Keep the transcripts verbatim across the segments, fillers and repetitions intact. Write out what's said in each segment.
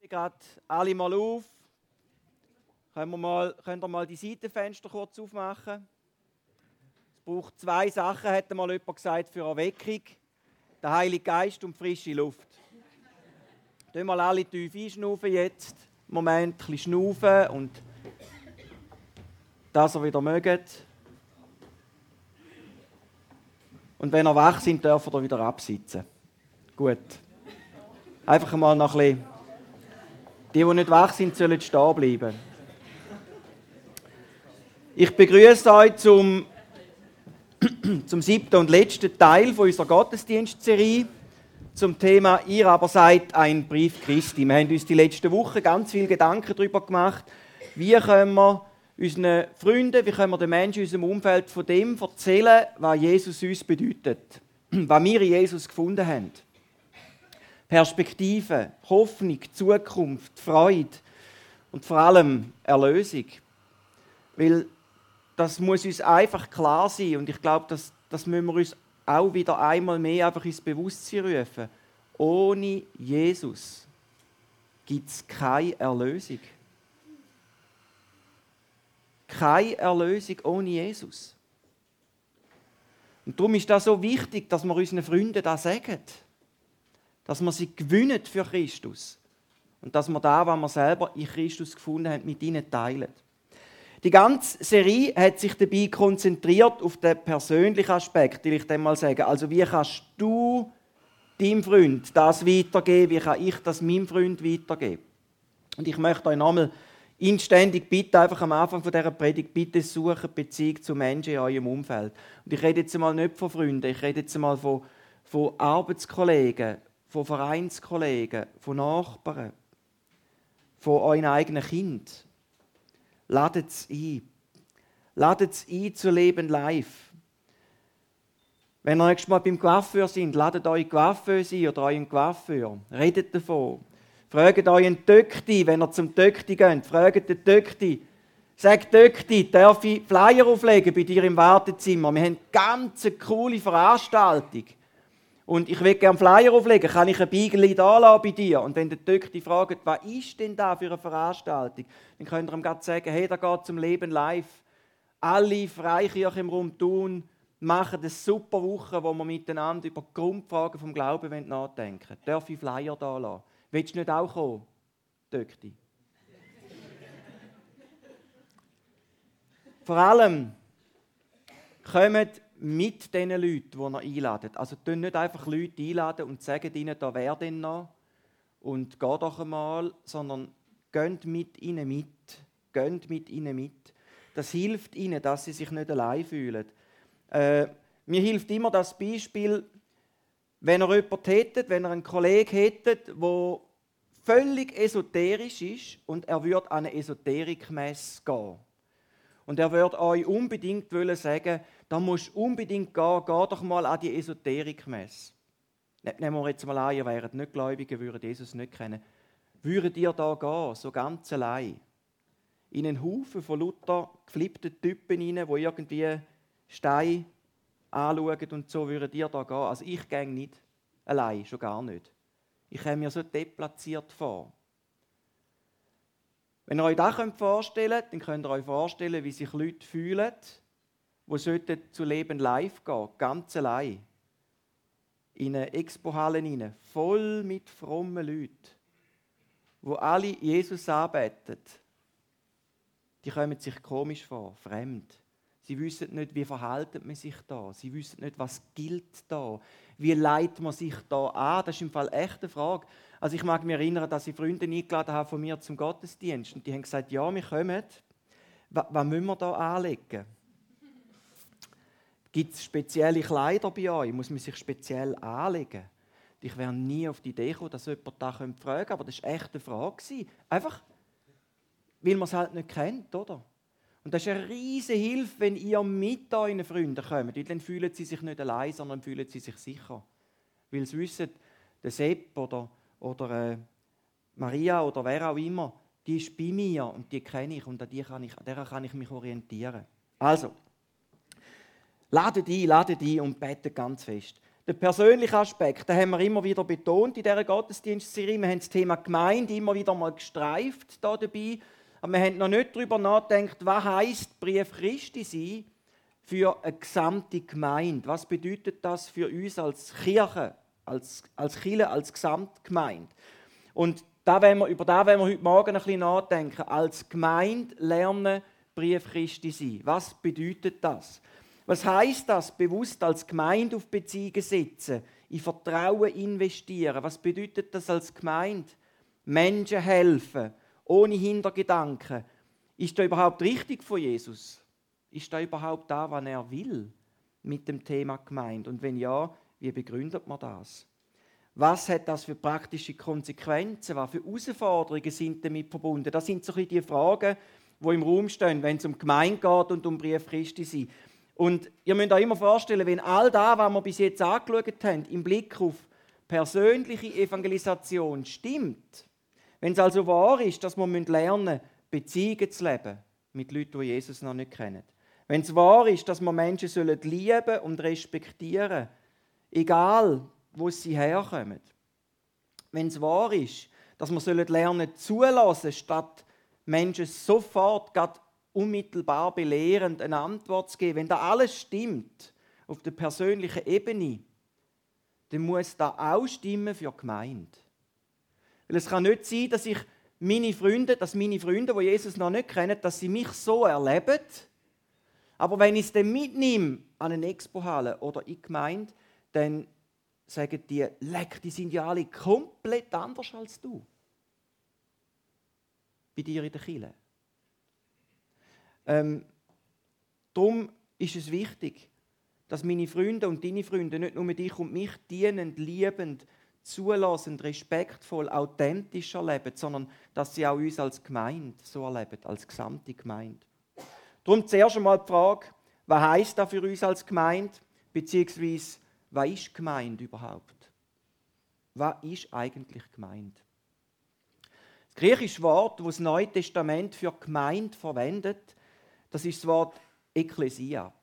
Gerade alle mal auf. Können wir mal, könnt ihr mal die Seitenfenster kurz aufmachen? Es braucht zwei Sachen, hat mal jemand gesagt, für Erweckung. Der Heilige Geist und frische Luft. Tun mal alle tief einschnaufen jetzt. Moment, ein bisschen schnaufen und dass ihr wieder mögt. Und wenn ihr wach sind, dürft ihr wieder absitzen. Gut. Einfach mal noch ein bisschen. Die, die nicht wach sind, sollen stehen bleiben. Ich begrüße euch zum, zum siebten und letzten Teil von unserer Gottesdienstserie zum Thema «Ihr aber seid ein Brief Christi». Wir haben uns die letzten Wochen ganz viele Gedanken darüber gemacht, wie können wir unseren Freunden, wie können wir den Menschen in unserem Umfeld von dem erzählen, was Jesus uns bedeutet, was wir in Jesus gefunden haben. Perspektive, Hoffnung, Zukunft, Freude und vor allem Erlösung. Weil das muss uns einfach klar sein und ich glaube, das, das müssen wir uns auch wieder einmal mehr einfach ins Bewusstsein rufen. Ohne Jesus gibt es keine Erlösung. Keine Erlösung ohne Jesus. Und darum ist das so wichtig, dass wir unseren Freunden das sagen. Dass wir sie gewinnen für Christus. Und dass wir das, was wir selber in Christus gefunden haben, mit ihnen teilen. Die ganze Serie hat sich dabei konzentriert auf den persönlichen Aspekt, will ich dem mal sagen. Also wie kannst du deinem Freund das weitergeben, wie kann ich das meinem Freund weitergeben? Und ich möchte euch nochmal inständig bitten, einfach am Anfang von dieser Predigt, bitte suchen Beziehung zu Menschen in eurem Umfeld. Und ich rede jetzt mal nicht von Freunden, ich rede jetzt mal von, von Arbeitskollegen, von Vereinskollegen, von Nachbarn, von euren eigenen Kind. Ladet es ein. Ladet es ein zu Leben live. Wenn ihr nächstes Mal beim Coiffeur sind, ladet euch Coiffeuse ein oder euren Coiffeur. Redet davon. Fragt euren Tökti, wenn ihr zum Tökti geht. Fragt den Tökti. Sagt Tökti, darf ich Flyer auflegen bei dir im Wartezimmer? Wir haben eine ganz coole Veranstaltung. Und ich will gerne Flyer auflegen, kann ich ein Beigeli da lassen bei dir? Und wenn der Tökti fragt, was ist denn da für eine Veranstaltung, dann könnt ihr ihm gerade sagen, hey, da geht zum Leben live. Alle Freikirchen im Raum Thun machen eine super Woche, wo wir miteinander über die Grundfragen vom Glauben nachdenken wollen. Darf ich Flyer da lassen? Willst du nicht auch kommen, Tökti? Vor allem kommt mit diesen Leuten, die ihr einladet. Also tun nicht einfach Leute einladen und sagen ihnen, da wer denn noch und geh doch einmal, sondern geht mit ihnen mit. Geht mit ihnen mit. Das hilft ihnen, dass sie sich nicht allein fühlen. Äh, mir hilft immer das Beispiel, wenn ihr jemanden hättet, wenn ihr einen Kollegen hättet, der völlig esoterisch ist und er würde an eine Esoterikmesse gehen. Und er würde euch unbedingt sagen, da musst du unbedingt gehen, geh doch mal an die Esoterikmesse. Nehmen wir jetzt mal an, ihr wäret nicht Gläubige, würdet Jesus nicht kennen. Würdet ihr da gehen, so ganz allein? In einen Haufen von lauter geflippten Typen rein, die irgendwie Steine anschauen und so, würdet ihr da gehen? Also ich gehe nicht allein, schon gar nicht. Ich komme mir so deplatziert vor. Wenn ihr euch das vorstellen könnt, dann könnt ihr euch vorstellen, wie sich Leute fühlen, die zu Leben live gehen, ganz allein. In eine Expo-Halle rein, voll mit frommen Leuten, die alle Jesus anbeten. Die kommen sich komisch vor, fremd. Sie wissen nicht, wie verhält man sich da. Sie wissen nicht, was gilt da. Wie leitet man sich da an? Das ist im Fall echt eine Frage. Also ich mag mich erinnern, dass ich Freunde eingeladen habe von mir zum Gottesdienst. Und die haben gesagt, ja, wir kommen. Was, was müssen wir da anlegen? Gibt es spezielle Kleider bei euch? Muss man sich speziell anlegen? Ich wäre nie auf die Idee gekommen, dass jemand das fragen könnte. Aber das war echt eine Frage. Einfach, weil man es halt nicht kennt, oder? Und das ist eine riesige Hilfe, wenn ihr mit euren Freunden kommt. Weil dann fühlen sie sich nicht allein, sondern fühlen sie sich sicher. Weil sie wissen, der Sepp oder, oder äh, Maria oder wer auch immer, die ist bei mir und die kenne ich und an, die kann ich, an der kann ich mich orientieren. Also, ladet ein, ladet ein und betet ganz fest. Der persönliche Aspekt, den haben wir immer wieder betont in dieser Gottesdienstserie. Wir haben das Thema Gemeinde immer wieder mal gestreift da dabei. Aber wir haben noch nicht darüber nachgedacht, was heisst Brief Christi sein für eine gesamte Gemeinde. Was bedeutet das für uns als Kirche, als, als Kirche, als Gesamtgemeinde? Und da wollen wir, über das wollen wir heute Morgen ein bisschen nachdenken. Als Gemeinde lernen, Brief Christi sein. Was bedeutet das? Was heisst das, bewusst als Gemeinde auf Beziehungen setzen, in Vertrauen investieren? Was bedeutet das als Gemeinde? Menschen helfen, ohne Hintergedanken. Ist das überhaupt richtig von Jesus? Ist das überhaupt da, was er will mit dem Thema Gemeinde? Und wenn ja, wie begründet man das? Was hat das für praktische Konsequenzen? Was für Herausforderungen sind damit verbunden? Das sind so ein bisschen die Fragen, die im Raum stehen, wenn es um Gemeinde geht und um Brief Christi sind. Und ihr müsst euch immer vorstellen, wenn all das, was wir bis jetzt angeschaut haben, im Blick auf persönliche Evangelisation stimmt, wenn es also wahr ist, dass wir lernen müssen, Beziehungen zu leben mit Leuten, die Jesus noch nicht kennen. Wenn es wahr ist, dass wir Menschen sollen lieben und respektieren, egal wo sie herkommen. Wenn es wahr ist, dass wir lernen zulassen, statt Menschen sofort gerade unmittelbar belehrend eine Antwort zu geben. Wenn da alles stimmt, auf der persönlichen Ebene, dann muss das auch stimmen für die Gemeinde. Weil es kann nicht sein, dass ich meine Freunde, dass meine Freunde, die Jesus noch nicht kennen, dass sie mich so erleben, aber wenn ich es dann mitnehme an eine Expo-Halle oder in die Gemeinde, dann sagen die, leck, die sind ja alle komplett anders als du. Bei dir in der Kirche. Ähm, darum ist es wichtig, dass meine Freunde und deine Freunde nicht nur dich und mich dienend, liebend, zulassend, respektvoll, authentisch erleben, sondern dass sie auch uns als Gemeinde so erleben, als gesamte Gemeinde. Darum zuerst einmal die Frage, was heisst das für uns als Gemeinde, beziehungsweise was ist Gemeinde überhaupt? Was ist eigentlich Gemeinde? Das griechische Wort, das das Neue Testament für Gemeinde verwendet, das ist das Wort Ekklesia.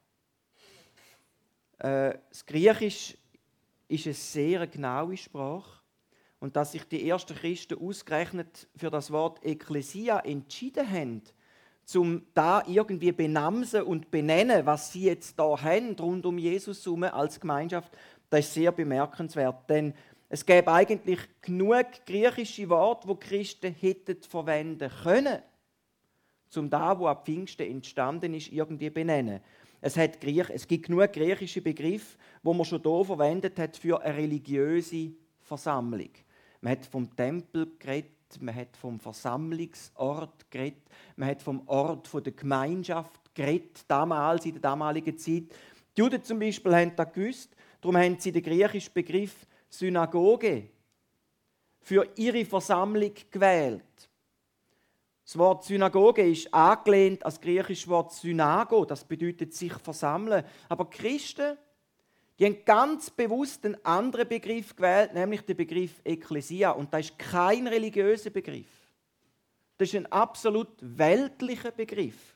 Äh, das Griechisch ist eine sehr genaue Sprache. Und dass sich die ersten Christen ausgerechnet für das Wort Ekklesia entschieden haben, um da irgendwie benamsen und benennen, was sie jetzt da haben, rund um Jesus herum als Gemeinschaft, das ist sehr bemerkenswert. Denn es gäbe eigentlich genug griechische Worte, die Christen hätten verwenden können, um da, wo ab Pfingsten entstanden ist, irgendwie benennen. Es, hat Griech, es gibt genug griechische Begriffe, wo man schon hier verwendet hat für eine religiöse Versammlung. Man hat vom Tempel geredet, man hat vom Versammlungsort geredet, man hat vom Ort der Gemeinschaft geredet, damals, in der damaligen Zeit. Die Juden zum Beispiel haben das gewusst, darum haben sie den griechischen Begriff Synagoge für ihre Versammlung gewählt. Das Wort Synagoge ist angelehnt an das griechische Wort Synago, das bedeutet sich versammeln. Aber die Christen, die haben ganz bewusst einen anderen Begriff gewählt, nämlich den Begriff Ekklesia. Und das ist kein religiöser Begriff. Das ist ein absolut weltlicher Begriff.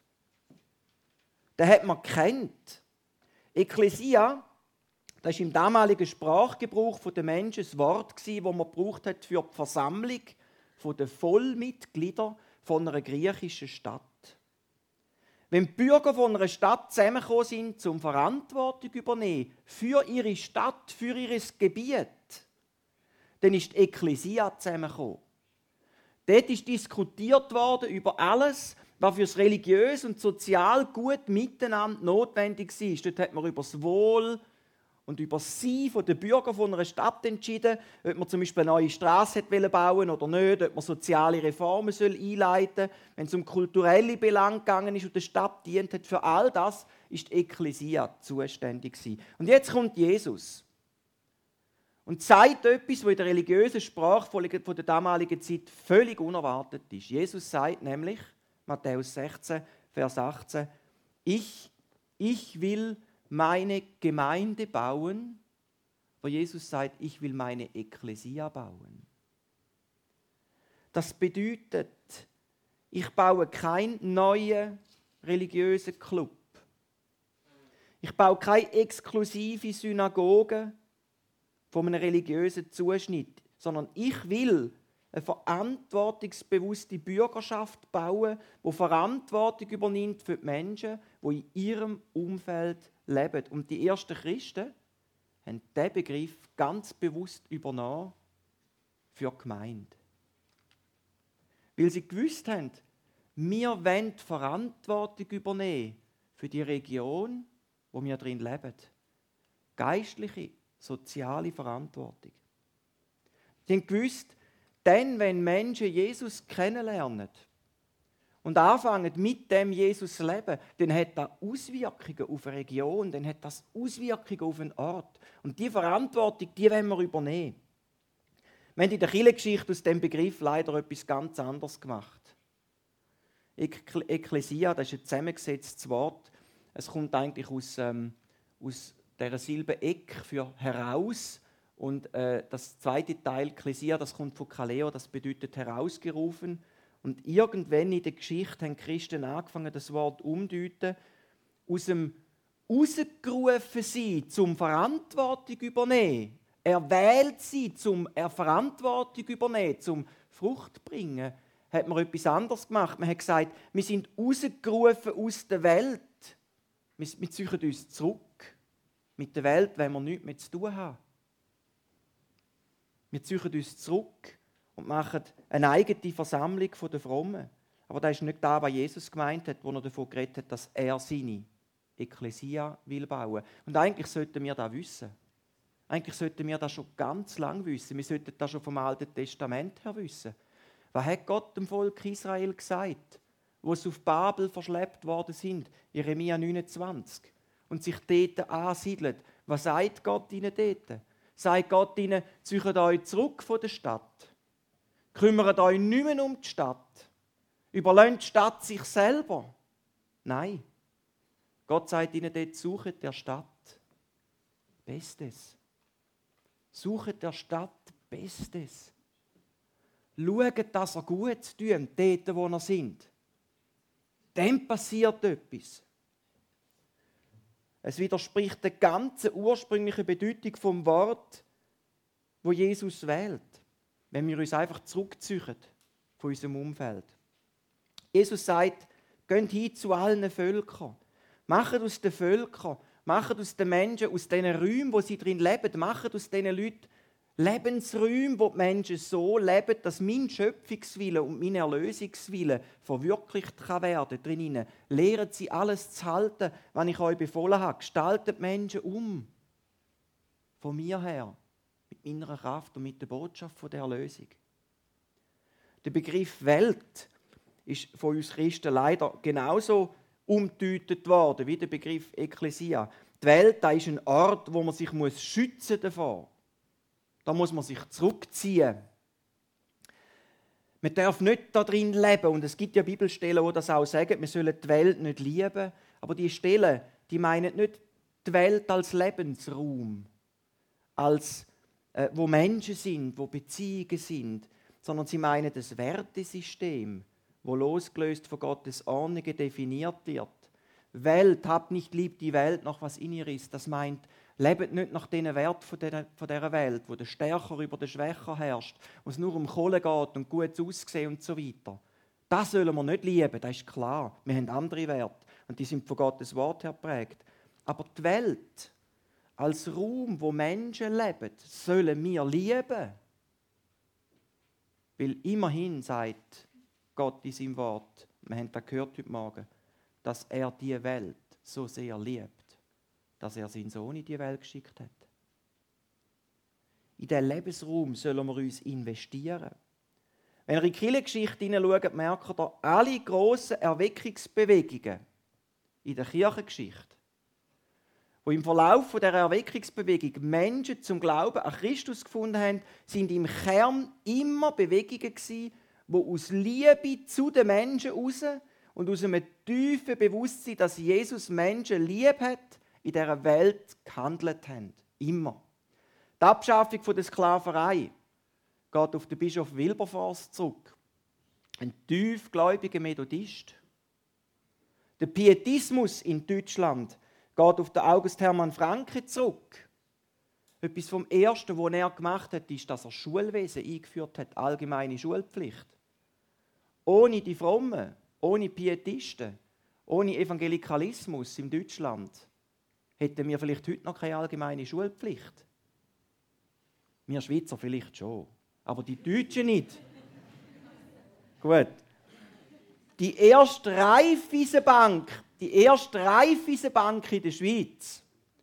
Den hat man gekannt. Ekklesia, das war im damaligen Sprachgebrauch der Menschen das Wort, das man gebraucht hat für die Versammlung der Vollmitglieder von einer griechischen Stadt. Wenn die Bürger von einer Stadt zusammengekommen sind, um Verantwortung zu übernehmen für ihre Stadt, für ihr Gebiet, dann ist die Ekklesia zusammengekommen. Dort ist diskutiert worden über alles, was für das religiös und sozial gut miteinander notwendig ist. Dort hat man über das Wohl und über das Sein der Bürger von einer Stadt entschieden, ob man zum Beispiel eine neue Strasse bauen oder nicht, ob man soziale Reformen einleiten soll. Wenn es um kulturelle Belange gegangen ist und der Stadt dient hat, für all das ist die Ekklesia zuständig gewesen. Und jetzt kommt Jesus und sagt etwas, was in der religiösen Sprache von der damaligen Zeit völlig unerwartet ist. Jesus sagt nämlich, Matthäus sechzehn, Vers achtzehn, ich, ich will meine Gemeinde bauen, wo Jesus sagt, ich will meine Ekklesia bauen. Das bedeutet, ich baue keinen neuen religiösen Club. Ich baue keine exklusive Synagoge von einem religiösen Zuschnitt, sondern ich will eine verantwortungsbewusste Bürgerschaft bauen, die Verantwortung übernimmt für die Menschen, die in ihrem Umfeld leben. Und die ersten Christen haben diesen Begriff ganz bewusst übernommen für die Gemeinde. Weil sie gewusst haben, wir wollen die Verantwortung übernehmen für die Region, wo wir drin leben. Geistliche, soziale Verantwortung. Sie haben gewusst, dann, wenn Menschen Jesus kennenlernen und anfangen mit dem Jesus zu leben, dann hat das Auswirkungen auf eine Region, dann hat das Auswirkungen auf einen Ort. Und diese Verantwortung, die wollen wir übernehmen. Wir haben in der Kirchengeschichte aus diesem Begriff leider etwas ganz anderes gemacht. Ekklesia, das ist ein zusammengesetztes Wort. Es kommt eigentlich aus, ähm, aus dieser Silbe Ek für heraus. Und äh, das zweite Teil, Ekklesia, das kommt von Kaleo, das bedeutet herausgerufen. Und irgendwann in der Geschichte haben die Christen angefangen, das Wort umzudeuten, aus dem rausgerufen sein, zum Verantwortung übernehmen. Erwählt sein, zum Verantwortung übernehmen, zum Frucht bringen, hat man etwas anderes gemacht. Man hat gesagt, wir sind rausgerufen aus der Welt. Wir, wir ziehen uns zurück. Mit der Welt wollen wir nichts mehr zu tun haben. Wir ziehen uns zurück und machen eine eigene Versammlung der Frommen. Aber das ist nicht das, was Jesus gemeint hat, als er davon geredet hat, dass er seine Ekklesia will bauen. Und eigentlich sollten wir das wissen. Eigentlich sollten wir das schon ganz lange wissen. Wir sollten das schon vom Alten Testament her wissen. Was hat Gott dem Volk Israel gesagt, wo sie auf Babel verschleppt worden sind? Jeremia neunundzwanzig. Und sich dort ansiedeln. Was sagt Gott ihnen dort? Sagt Gott ihnen, zieht euch zurück von der Stadt. Kümmert euch nicht mehr um die Stadt. Überlasst die Stadt sich selber. Nein. Gott sagt ihnen dort, sucht der Stadt Bestes. Sucht der Stadt Bestes. Schaut, dass ihr gut tut, dort, wo ihr seid. Dann passiert etwas. Es widerspricht der ganzen ursprünglichen Bedeutung vom Wort, wo Jesus wählt, wenn wir uns einfach zurückziehen von unserem Umfeld. Jesus sagt, geht hin zu allen Völkern. Macht aus den Völkern, macht aus den Menschen, aus diesen Räumen, wo sie drin leben, macht aus diesen Leuten Lebensräume, wo die Menschen so leben, dass mein Schöpfungswille und mein Erlösungswille verwirklicht kann werden drinnen. Lehrt sie alles zu halten, was ich euch befohlen habe. Gestaltet die Menschen um. Von mir her. Mit meiner Kraft und mit der Botschaft der Erlösung. Der Begriff Welt ist von uns Christen leider genauso umgedeutet worden wie der Begriff Ekklesia. Die Welt, das ist ein Ort, wo man sich schützen davor muss. Da muss man sich zurückziehen. Man darf nicht da drin leben. Und es gibt ja Bibelstellen, die das auch sagen, wir sollen die Welt nicht lieben. Aber die Stellen, die meinen nicht die Welt als Lebensraum, als äh, wo Menschen sind, wo Beziehungen sind, sondern sie meinen das Wertesystem, wo losgelöst von Gottes Ordnung definiert wird. Welt, habt nicht lieb die Welt, noch was in ihr ist. Das meint, lebt nicht nach den Wert von dieser, von dieser Welt, wo der Stärker über den Schwächer herrscht, wo es nur um Kohle geht und gutes Aussehen und so weiter. Das sollen wir nicht lieben, das ist klar. Wir haben andere Werte und die sind von Gottes Wort her geprägt. Aber die Welt als Raum, wo Menschen leben, sollen wir lieben. Weil immerhin sagt Gott in seinem Wort, wir haben das gehört heute Morgen, dass er die Welt so sehr liebt, dass er seinen Sohn in die Welt geschickt hat. In diesen Lebensraum sollen wir uns investieren. Wenn ihr in die Kirchengeschichte hineinschaut, merkt ihr, alle grossen Erweckungsbewegungen in der Kirchengeschichte, wo im Verlauf dieser Erweckungsbewegung Menschen zum Glauben an Christus gefunden haben, sind im Kern immer Bewegungen gewesen, die aus Liebe zu den Menschen heraus und aus einem tiefen Bewusstsein, dass Jesus Menschen lieb hat, in dieser Welt gehandelt haben. Immer. Die Abschaffung der Sklaverei geht auf den Bischof Wilberforce zurück. Ein tiefgläubiger Methodist. Der Pietismus in Deutschland geht auf den August Hermann Francke zurück. Etwas vom Ersten, was er gemacht hat, ist, dass er Schulwesen eingeführt hat, allgemeine Schulpflicht. Ohne die Frommen, ohne Pietisten, ohne Evangelikalismus in Deutschland hätten wir vielleicht heute noch keine allgemeine Schulpflicht. Wir Schweizer vielleicht schon, aber die Deutschen nicht. Gut. Die erste Raiffeisenbank, die erste Raiffeisenbank in der Schweiz,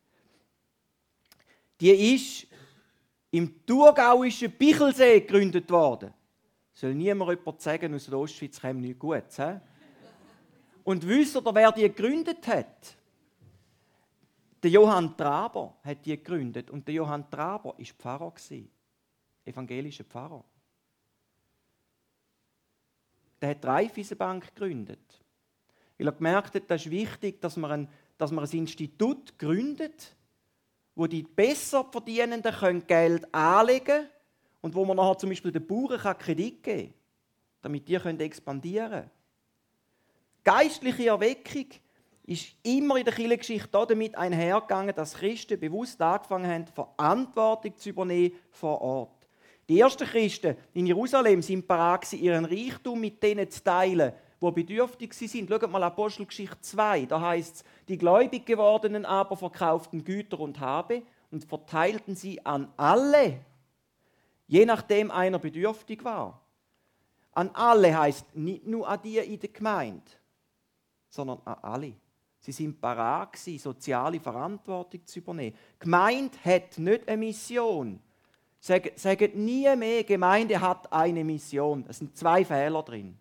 die ist im thurgauischen Bichelsee gegründet worden. Soll niemand jemand sagen, aus der Ostschweiz käme nichts Gutes. He? Und wisst ihr, wer die gegründet hat? Der Johann Traber hat die gegründet. Und der Johann Traber war Pfarrer, evangelischer Pfarrer. Der hat die Raiffeisenbank gegründet. Weil er gemerkt hat, das ist wichtig, dass man ein, dass man ein Institut gründet, wo die besser Verdienenden können Geld anlegen können und wo man nachher zum Beispiel den Bauern Kredit geben kann, damit die expandieren können. Geistliche Erweckung ist immer in der Kirchengeschichte damit einhergegangen, dass Christen bewusst angefangen haben, Verantwortung zu übernehmen vor Ort. Die ersten Christen in Jerusalem sind bereit, ihren Reichtum mit denen zu teilen, die bedürftig sind. Schaut mal Apostelgeschichte zwei, da heißt es, die gläubig gewordenen aber verkauften Güter und Habe und verteilten sie an alle, je nachdem einer bedürftig war. An alle heißt nicht nur an die in der Gemeinde, sondern an alle. Sie sind bereit, soziale Verantwortung zu übernehmen. Die Gemeinde hat nicht eine Mission. Sagt, sagt nie mehr, Gemeinde hat eine Mission. Es sind zwei Fehler drin.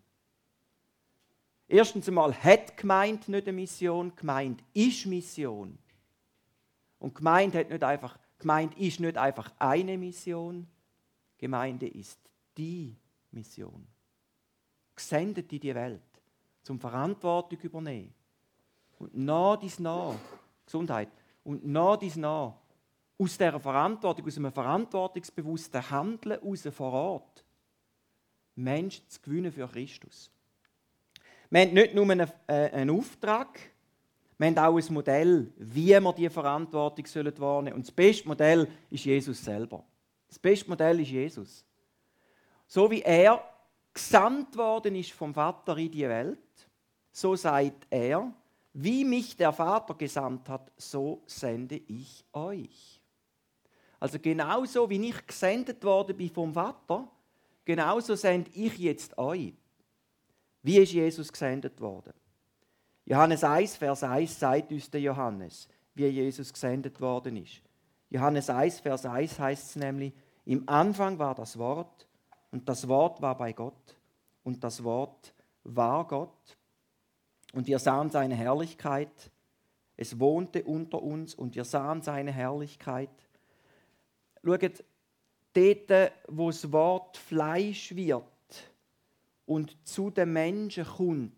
Erstens einmal hat die Gemeinde nicht eine Mission, die Gemeinde ist Mission. Und die Gemeinde, hat nicht einfach, die Gemeinde ist nicht einfach eine Mission, die Gemeinde ist die Mission. Gesendet in die Welt, zum Verantwortung übernehmen. Und nach dies nach, Gesundheit, und nach dies nach, aus dieser Verantwortung, aus einem verantwortungsbewussten Handeln heraus vor Ort, Menschen zu gewinnen für Christus. Wir haben nicht nur einen, äh, einen Auftrag, wir haben auch ein Modell, wie wir diese Verantwortung wahrnehmen sollen. Und das beste Modell ist Jesus selber. Das beste Modell ist Jesus. So wie er gesandt worden ist vom Vater in die Welt, so sagt er, wie mich der Vater gesandt hat, so sende ich euch. Also genauso wie ich gesendet worden bin vom Vater, genauso sende ich jetzt euch. Wie ist Jesus gesendet worden? Johannes eins, Vers eins sagt uns der Johannes, wie Jesus gesendet worden ist. Johannes eins, Vers eins heißt es nämlich, im Anfang war das Wort und das Wort war bei Gott und das Wort war Gott und wir sahen seine Herrlichkeit. Es wohnte unter uns und wir sahen seine Herrlichkeit. Schaut, dort, wo das Wort Fleisch wird und zu den Menschen kommt,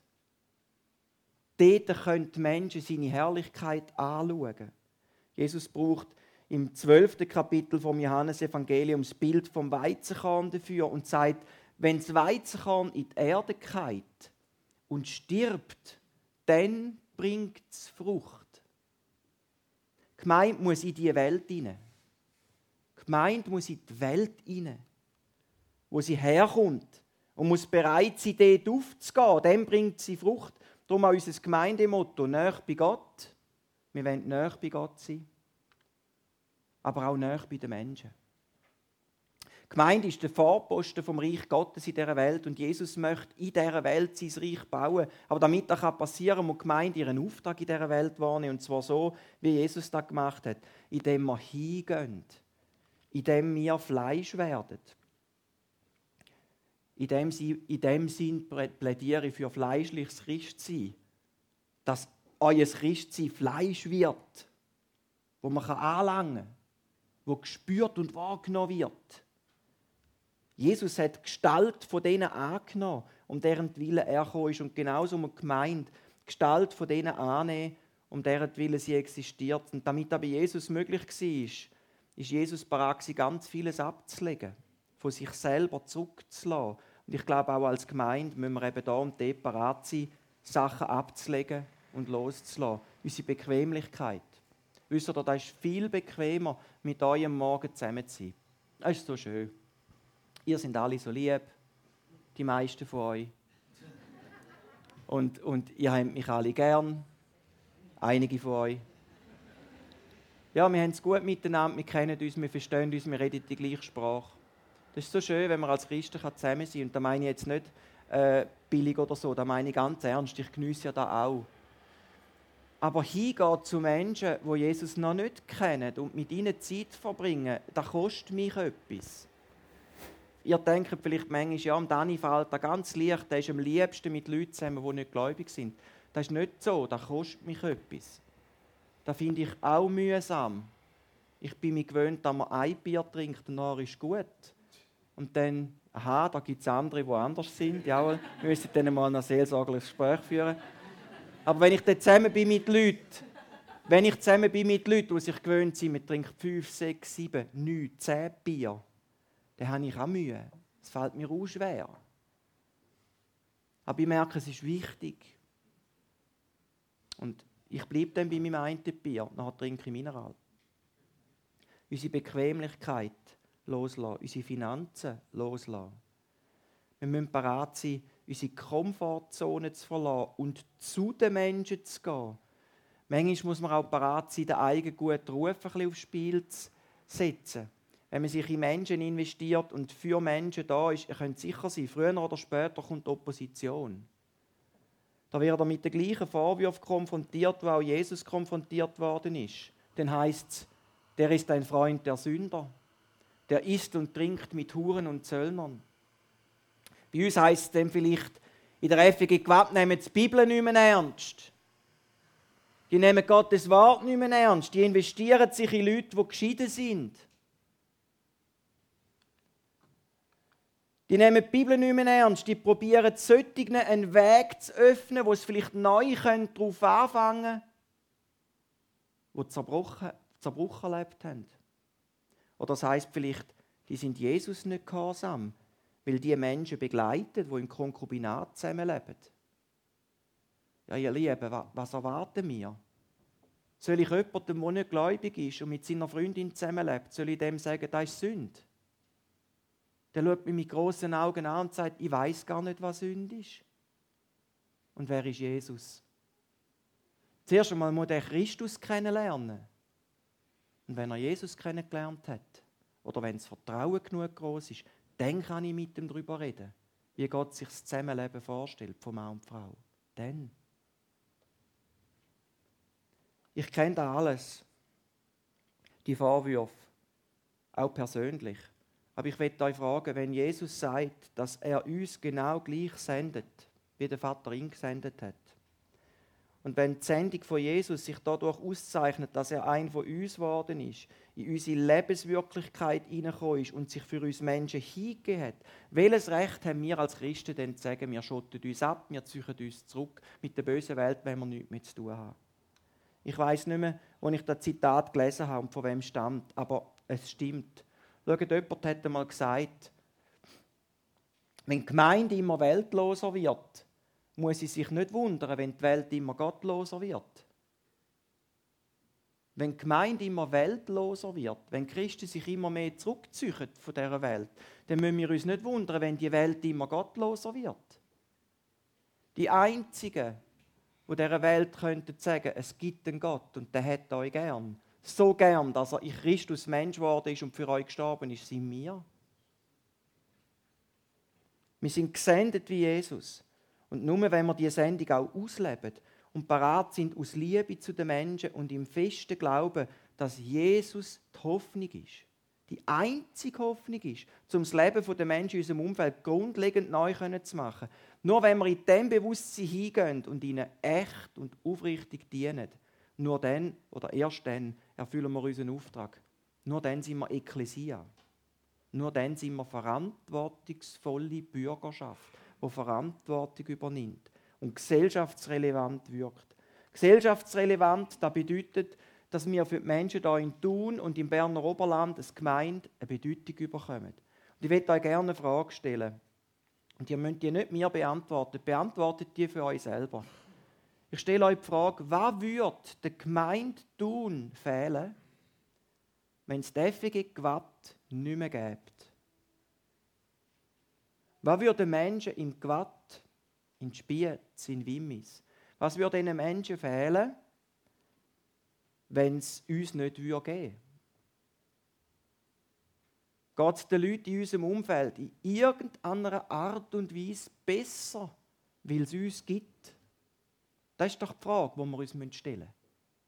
dort können die Menschen seine Herrlichkeit anschauen. Jesus braucht im zwölften Kapitel vom Johannesevangelium das Bild vom Weizenkorn dafür und sagt, wenn das Weizenkorn in die Erde fällt und stirbt, dann bringt es Frucht. Die Gemeinde muss in diese Welt hinein. Die Gemeinde muss in die Welt hinein, wo sie herkommt und muss bereit sein, dort aufzugehen. Dann bringt sie Frucht. Darum auch unser Gemeindemotto, nahe bei Gott. Wir wollen nahe bei Gott sein, aber auch nahe bei den Menschen. Die Gemeinde ist der Vorposten vom Reich Gottes in dieser Welt und Jesus möchte in dieser Welt sein Reich bauen. Aber damit das passieren kann, muss die Gemeinde ihren Auftrag in dieser Welt wahrnehmen. Und zwar so, wie Jesus das gemacht hat, indem wir hingehen, indem wir Fleisch werden. In dem, in dem Sinn plädiere ich für fleischliches Christsein, dass euer Christsein Fleisch wird, wo man anlangen kann, wo gespürt und wahrgenommen wird. Jesus hat die Gestalt von denen angenommen, um deren Willen er gekommen ist. Und genauso muss die Gemeinde die Gestalt von denen annehmen, um deren Willen sie existiert. Und damit aber Jesus möglich war, ist Jesus bereit, ganz vieles abzulegen, von sich selber zurückzulassen. Und ich glaube, auch als Gemeinde müssen wir eben da und dort bereit sein, Sachen abzulegen und loszulassen. Unsere Bequemlichkeit, Wisst ihr, das ist viel bequemer, mit euch am Morgen zusammen zu sein. Das ist so schön. Ihr seid alle so lieb, die meisten von euch. Und, und ihr habt mich alle gern, einige von euch. Ja, wir haben es gut miteinander, wir kennen uns, wir verstehen uns, wir reden die gleiche Sprache. Das ist so schön, wenn man als Christen zusammen sein kann. Und da meine ich jetzt nicht äh, billig oder so, da meine ich ganz ernst, ich geniesse ja das auch. Aber hingehen zu Menschen, die Jesus noch nicht kennen und mit ihnen Zeit verbringen, das kostet mich etwas. Ihr denkt vielleicht manchmal, ja, am Dani fällt das ganz leicht, der ist am liebsten mit Leuten zusammen, die nicht gläubig sind. Das ist nicht so, das kostet mich etwas. Das finde ich auch mühsam. Ich bin mir gewöhnt, dass man ein Bier trinkt und dann ist gut. Und dann, aha, da gibt es andere, die anders sind. Ja, wir müssen dann mal ein seelsorgliches Gespräch führen. Aber wenn ich dann zusammen bin mit Leuten, wenn ich zusammen bin mit Leuten, die sich gewöhnt sind, man trinkt fünf, sechs, sieben, neun, zehn Bier, dann habe ich auch Mühe. Es fällt mir auch schwer. Aber ich merke, es ist wichtig. Und ich bleibe dann bei meinem einen Bier, nachher trinke ich Mineral. Unsere Bequemlichkeit loslassen, unsere Finanzen loslassen. Wir müssen bereit sein, unsere Komfortzone zu verlassen und zu den Menschen zu gehen. Manchmal muss man auch bereit sein, den eigenen guten Ruf ein bisschen aufs Spiel zu setzen. Wenn man sich in Menschen investiert und für Menschen da ist, ihr könnt sicher sein, früher oder später kommt die Opposition. Da wird er mit den gleichen Vorwürfen konfrontiert, wo auch Jesus konfrontiert worden ist. Dann heisst es, der ist ein Freund der Sünder. Der isst und trinkt mit Huren und Zöllnern. Bei uns heisst es dann vielleicht, in der F G Gewalt nehmen die Bibel nicht mehr ernst. Die nehmen Gottes Wort nicht mehr ernst. Die investieren sich in Leute, die geschieden sind. Die nehmen die Bibel nicht mehr ernst. Die probieren solchen einen Weg zu öffnen, wo es vielleicht neu darauf anfangen können, die zerbrochen, Zerbruch erlebt haben. Oder das heisst vielleicht, die sind Jesus nicht gehorsam, weil die Menschen begleiten, die im Konkubinat zusammenleben. Ja, ihr Lieben, was erwarten wir? Soll ich jemandem, der nicht gläubig ist und mit seiner Freundin zusammenlebt, soll ich dem sagen, das ist Sünde? Der schaut mich mit grossen Augen an und sagt, ich weiß gar nicht, was Sünde ist. Und wer ist Jesus? Zuerst einmal muss er Christus kennenlernen. Und wenn er Jesus kennengelernt hat, oder wenn das Vertrauen genug groß ist, dann kann ich mit ihm darüber reden, wie Gott sich das Zusammenleben vorstellt, von Mann und Frau. Dann. Ich kenne da alles. Die Vorwürfe. Auch persönlich. Aber ich möchte euch fragen, wenn Jesus sagt, dass er uns genau gleich sendet, wie der Vater ihn gesendet hat. Und wenn die Sendung von Jesus sich dadurch auszeichnet, dass er ein von uns geworden ist, in unsere Lebenswirklichkeit hineingekommen ist und sich für uns Menschen hingegeben hat, welches Recht haben wir als Christen denn zu sagen, wir schotten uns ab, wir ziehen uns zurück, mit der bösen Welt wenn wir nichts mehr zu tun haben. Ich weiss nicht mehr, wo ich das Zitat gelesen habe und von wem stammt, aber es stimmt. Schaut, jemand hat einmal gesagt, wenn die Gemeinde immer weltloser wird, muss sie sich nicht wundern, wenn die Welt immer gottloser wird. Wenn die Gemeinde immer weltloser wird, wenn Christen sich immer mehr zurückziehen von dieser Welt, dann müssen wir uns nicht wundern, wenn die Welt immer gottloser wird. Die Einzigen, die dieser Welt könnten sagen, es gibt einen Gott und der hat euch gern. So gern, dass er in Christus Mensch geworden ist und für euch gestorben ist, sind wir. Wir sind gesendet wie Jesus. Und nur wenn wir diese Sendung auch ausleben und bereit sind aus Liebe zu den Menschen und im festen Glauben, dass Jesus die Hoffnung ist, die einzige Hoffnung ist, um das Leben der Menschen in unserem Umfeld grundlegend neu zu machen. Nur wenn wir in diesem Bewusstsein hingehen und ihnen echt und aufrichtig dienen, nur dann oder erst dann erfüllen wir unseren Auftrag. Nur dann sind wir Ekklesia. Nur dann sind wir verantwortungsvolle Bürgerschaft, die Verantwortung übernimmt und gesellschaftsrelevant wirkt. Gesellschaftsrelevant, das bedeutet, dass wir für die Menschen hier in Thun und im Berner Oberland als Gemeinde eine Bedeutung bekommen. Und ich möchte euch gerne eine Frage stellen. Und ihr müsst die nicht mir beantworten, beantwortet die für euch selber. Ich stelle euch die Frage, was würde der Gemeinde tun fehlen, wenn es die F G Gwatt nicht mehr gibt? Was würde den Menschen im Gwatt, in Spiez, in Wimmis, was würde diesen Menschen fehlen, wenn es uns nicht geben würde? Geht es den Leuten in unserem Umfeld in irgendeiner Art und Weise besser, weil es uns gibt? Das ist doch die Frage, die wir uns stellen müssen.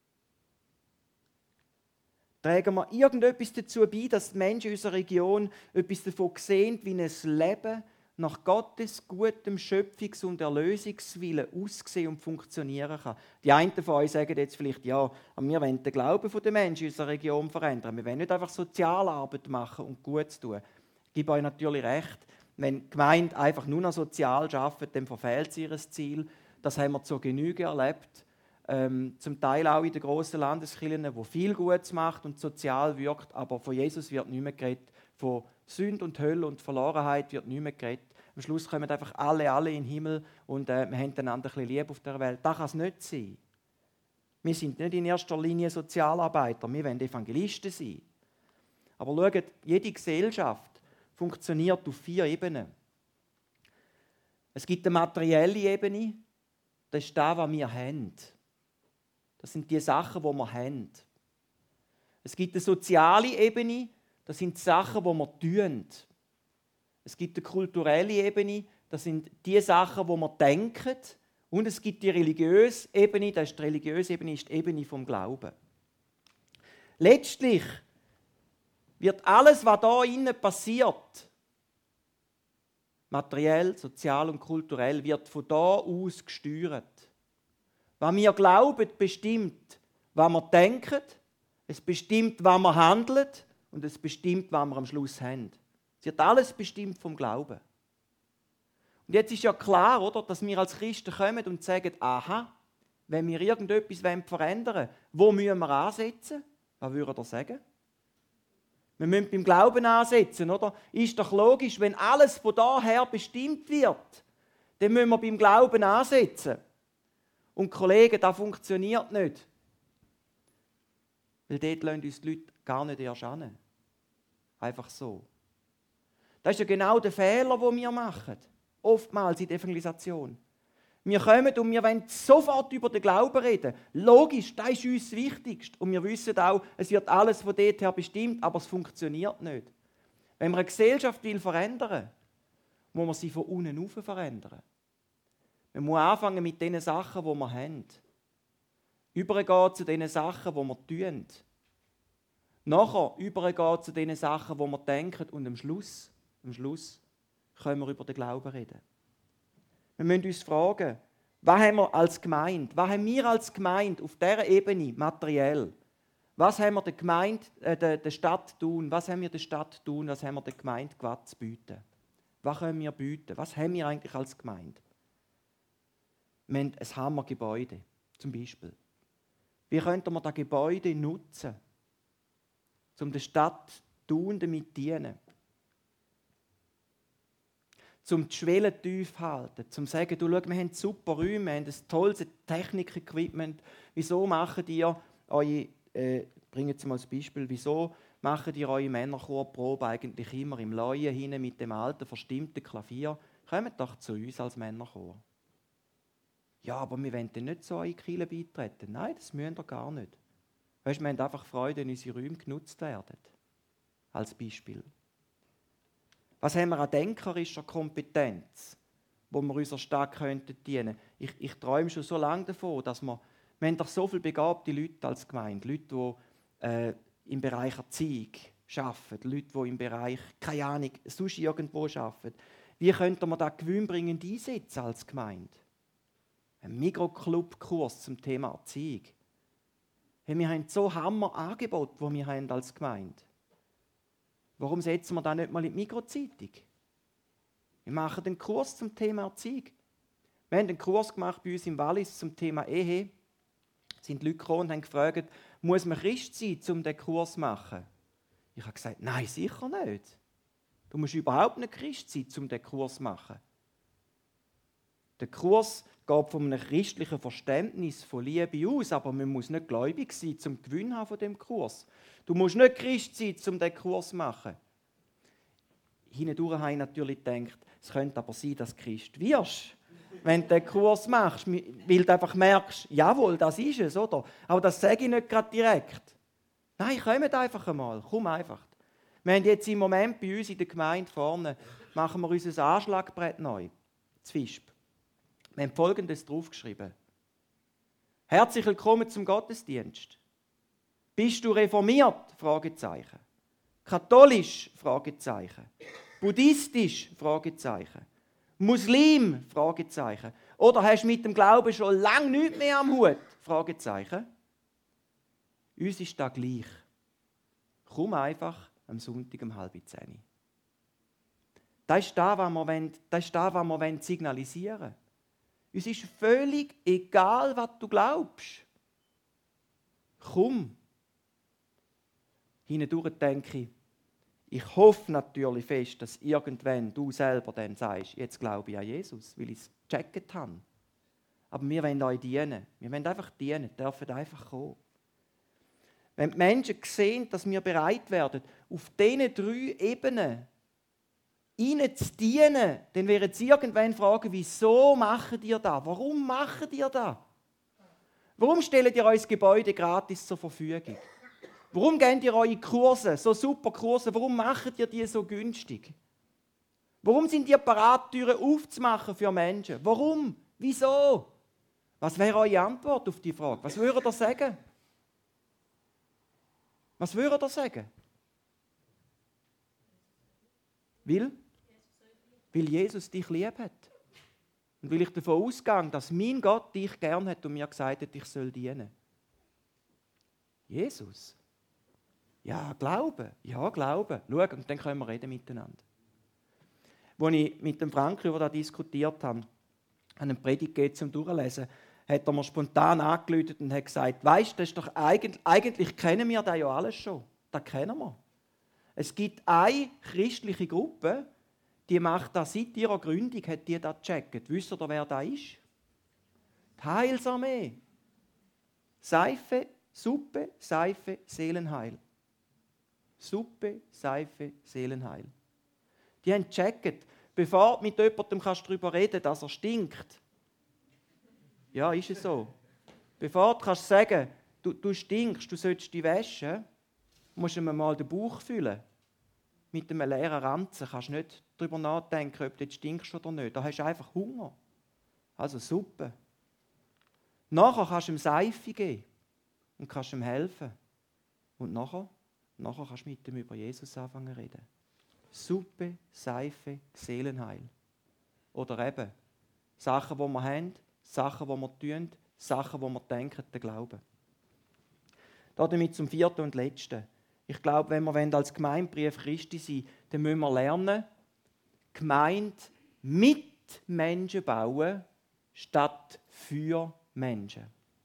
Tragen wir irgendetwas dazu bei, dass die Menschen in unserer Region etwas davon sehen, wie ein Leben nach Gottes gutem Schöpfungs- und Erlösungswillen aussehen und funktionieren kann? Die einen von euch sagen jetzt vielleicht, ja, wir wollen den Glauben der Menschen in unserer Region verändern. Wir wollen nicht einfach Sozialarbeit machen und Gutes tun. Ich gebe euch natürlich recht, wenn die Gemeinde einfach nur noch sozial arbeitet, dann verfehlt sie ihr Ziel. Das haben wir zur Genüge erlebt. Ähm, zum Teil auch in den grossen Landeskirchen, wo viel Gutes macht und sozial wirkt, aber von Jesus wird nicht mehr geredet. Von Sünde und Hölle und Verlorenheit wird nicht mehr geredet. Am Schluss kommen einfach alle, alle in den Himmel und äh, wir haben einander ein bisschen lieb auf der Welt. Das kann es nicht sein. Wir sind nicht in erster Linie Sozialarbeiter, wir wollen Evangelisten sein. Aber schaut, jede Gesellschaft funktioniert auf vier Ebenen. Es gibt eine materielle Ebene, das ist das, was wir haben. Das sind die Sachen, die wir haben. Es gibt eine soziale Ebene, das sind die Sachen, die wir tun. Es gibt eine kulturelle Ebene, das sind die Sachen, die wir denken. Und es gibt die religiöse Ebene, das ist die religiöse Ebene, ist die Ebene vom Glauben. Letztlich wird alles, was da innen passiert, materiell, sozial und kulturell, wird von da aus gesteuert. Was wir glauben, bestimmt, was wir denken, es bestimmt, was wir handeln und es bestimmt, was wir am Schluss haben. Es wird alles bestimmt vom Glauben. Und jetzt ist ja klar, oder, dass wir als Christen kommen und sagen, aha, wenn wir irgendetwas verändern wollen, wo müssen wir ansetzen? Was würde er sagen? Wir müssen beim Glauben ansetzen, oder? Ist doch logisch, wenn alles von daher bestimmt wird, dann müssen wir beim Glauben ansetzen. Und Kollegen, das funktioniert nicht. Weil dort lassen uns die Leute gar nicht erst hin. Einfach so. Das ist ja genau der Fehler, den wir machen. Oftmals in der Evangelisation. Wir kommen und wir wollen sofort über den Glauben reden. Logisch, das ist uns das Wichtigste. Und wir wissen auch, es wird alles von dort her bestimmt, aber es funktioniert nicht. Wenn man eine Gesellschaft will verändern, muss man sie von unten auf verändern. Man muss anfangen mit den Sachen, die wir haben. Übergehen zu den Sachen, die wir tun. Nachher übergehen zu den Sachen, die wir denken. Und am Schluss, am Schluss können wir über den Glauben reden. Wir müssen uns fragen, was haben wir als Gemeinde, was haben wir als Gemeinde auf dieser Ebene materiell? Was haben wir der Gemeinde, äh, der, der Stadt tun? Was haben wir der Stadt tun? Was haben wir der Gemeinde Gwatt zu bieten? Was können wir bieten? Was haben wir eigentlich als Gemeinde? Wir haben ein Hammergebäude, zum Beispiel. Wie könnten wir das Gebäude nutzen, um der Stadt zu tun, damit zu dienen? Um die Schwellen tief zu halten, um zu sagen, du, schau, wir haben super Räume, wir haben ein tolles Technik-Equipment. Wieso macht ihr eure, äh, bringen Sie mal ein Beispiel, wieso macht ihr eure Männerchorprobe eigentlich immer im Leuen hinten mit dem alten, verstimmten Klavier? Kommt doch zu uns als Männerchor. Ja, aber wir wollen nicht so eure Kirche beitreten. Nein, das müssen wir gar nicht. Weißt, wir haben einfach Freude, wenn unsere Räume genutzt werden. Als Beispiel. Was haben wir an denkerischer Kompetenz, wo wir unserer Stadt dienen könnten? Ich, ich träume schon so lange davon, dass wir, wir haben doch so viele begabte Leute als Gemeinde, Leute, die äh, im Bereich Erziehung arbeiten, Leute, die im Bereich, keine Ahnung, sonst irgendwo arbeiten. Wie könnten wir das gewinnbringend einsetzen als Gemeinde? Ein Mikroclub-Kurs zum Thema Erziehung. Hey, wir haben so Hammer-Angebote, die wir haben als Gemeinde. Warum setzen wir das nicht mal in die Mikrozeitung? Wir machen einen Kurs zum Thema Erziehung. Wir haben einen Kurs gemacht bei uns im Wallis zum Thema Ehe. Es sind Leute gekommen und haben gefragt, muss man Christ sein, um diesen Kurs zu machen? Ich habe gesagt, nein, sicher nicht. Du musst überhaupt nicht Christ sein, um diesen Kurs zu machen. Der Kurs geht von einem christlichen Verständnis von Liebe aus, aber man muss nicht gläubig sein, zum Gewinn haben von dem Kurs. Du musst nicht Christ sein, um diesen Kurs zu machen. Hindurch habe ich natürlich gedacht, es könnte aber sein, dass du Christ wirst, wenn du den Kurs machst, weil du einfach merkst, jawohl, das ist es, oder? Aber das sage ich nicht gerade direkt. Nein, komm einfach einmal, komm einfach. Wir haben jetzt im Moment bei uns in der Gemeinde vorne, machen wir unser Anschlagbrett neu, das F I S P. Wir haben Folgendes draufgeschrieben. Herzlich willkommen zum Gottesdienst. Bist du reformiert? Fragezeichen. Katholisch? Fragezeichen. Buddhistisch? Fragezeichen. Muslim? Fragezeichen. Oder hast du mit dem Glauben schon lange nichts mehr am Hut? Fragezeichen. Uns ist das gleich. Komm einfach am Sonntag um halb zehn. Das ist das, was wir wollen, das ist das, was wir wollen signalisieren wollen. Uns ist völlig egal, was du glaubst. Komm. Hindurch denke ich, ich hoffe natürlich fest, dass irgendwann du selber dann sagst, jetzt glaube ich an Jesus, weil ich es gecheckt habe. Aber wir wollen euch dienen. Wir wollen einfach dienen, dürfen einfach kommen. Wenn die Menschen sehen, dass wir bereit werden, auf diesen drei Ebenen ihnen zu dienen, dann werden sie irgendwann fragen, wieso macht ihr das? Warum macht ihr das? Warum stellt ihr euch das Gebäude gratis zur Verfügung? Warum gebt ihr eure Kurse, so super Kurse, warum macht ihr die so günstig? Warum sind ihr bereit, Türen aufzumachen für Menschen? Warum? Wieso? Was wäre eure Antwort auf die Frage? Was würdet ihr sagen? Was würdet ihr sagen? Weil? Weil Jesus dich lieb hat. Und weil ich davon ausgehe, dass mein Gott dich gern hat und mir gesagt hat, ich soll dienen. Jesus? Ja, Glauben. Ja, Glauben. Schau, und dann können wir reden miteinander. Als ich mit dem Frank über das diskutiert habe, eine Predigt geht zum Durchlesen, hat er mir spontan angerufen und hat gesagt, weisst, das ist doch eigentlich, eigentlich kennen wir das ja alles schon. Das kennen wir. Es gibt eine christliche Gruppe, die macht das seit ihrer Gründung, hat die das gecheckt. Wisst ihr, wer das ist? Die Heilsarmee. Seife, Suppe, Seife, Seelenheil. Suppe, Seife, Seelenheil. Die haben gecheckt, bevor du mit jemandem darüber reden kannst, dass er stinkt. Ja, ist es so. Bevor du kannst sagen, du, du stinkst, du sollst dich waschen, musst du ihm mal den Bauch füllen. Mit einem leeren Ranzen kannst du nicht darüber nachdenken, ob du jetzt stinkst oder nicht. Da hast du einfach Hunger. Also Suppe. Nachher kannst du ihm Seife geben und kannst ihm helfen. Und nachher, nachher kannst du mit ihm über Jesus anfangen zu reden. Suppe, Seife, Seelenheil. Oder eben Sachen, die wir haben, Sachen, die wir tun, Sachen, die wir denken, der Glauben. Damit zum vierten und letzten. Ich glaube, wenn wir als Gemeindebrief Christi sein wollen, dann müssen wir lernen, Gemeinde mit Menschen bauen, statt für Menschen.